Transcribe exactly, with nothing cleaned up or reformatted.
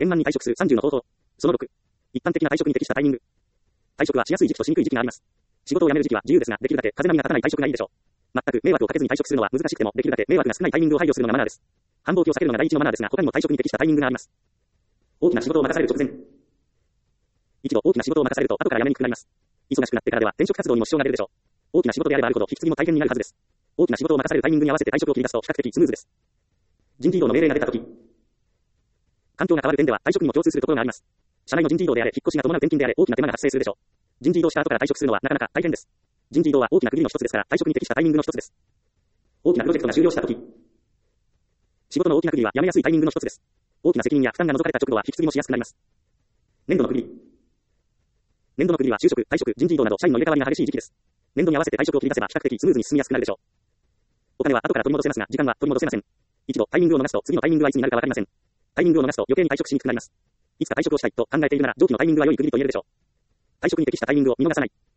円満に退職するさんじゅうの方法。そのろく。一般的な退職に適したタイミング。退職はしやすい時期としにくい時期があります。仕事を辞める時期は自由ですが、できるだけ風波が立たない退職がいいでしょう。全く迷惑をかけずに退職するのは難しくても、できるだけ迷惑が少ないタイミングを配慮するのがマナーです。繁忙期を避けるのが第一のマナーですが、他にも退職に適したタイミングがあります。大きな仕事を任される直前。一度大きな仕事を任されると後から辞めにくくなります。忙しくなってからでは転職活動にも支障が出るでしょう。大きな仕事であればあるほど引き継ぎも大変になるはずです。大きな仕事を任されるタイミングに合わせて退職を切り出すと比較的スムーズです。人事異動の命令が出たとき。環境が変わる点では退職にも共通するところがあります。社内の人事異動であれ、引っ越しが伴う転勤であれ、大きな手間が発生するでしょう。人事異動した後から退職するのはなかなか大変です。人事異動は大きな区切りの一つですから、退職に適したタイミングの一つです。大きなプロジェクトが終了したとき。仕事の大きな区切りは辞めやすいタイミングの一つです。大きな責任や負担が除かれた直後は引き継ぎもしやすくなります。年度の区切り。年度の区切りは就職、退職、人事異動など社員の入れ替わりが激しい時期です。年度に合わせて退職を切り出せば比較的スムーズに進みやすくなるでしょう。お金は後から取り戻せますが、時間は取り戻せません。一度タイミングを逃すと次のタイミングはいつになるかわかりません。タイミングを逃すと余計に退職しにくくなります。いつか退職をしたいと考えているなら、上記のタイミングは良い区切りと言えるでしょう。退職に適したタイミングを見逃さない。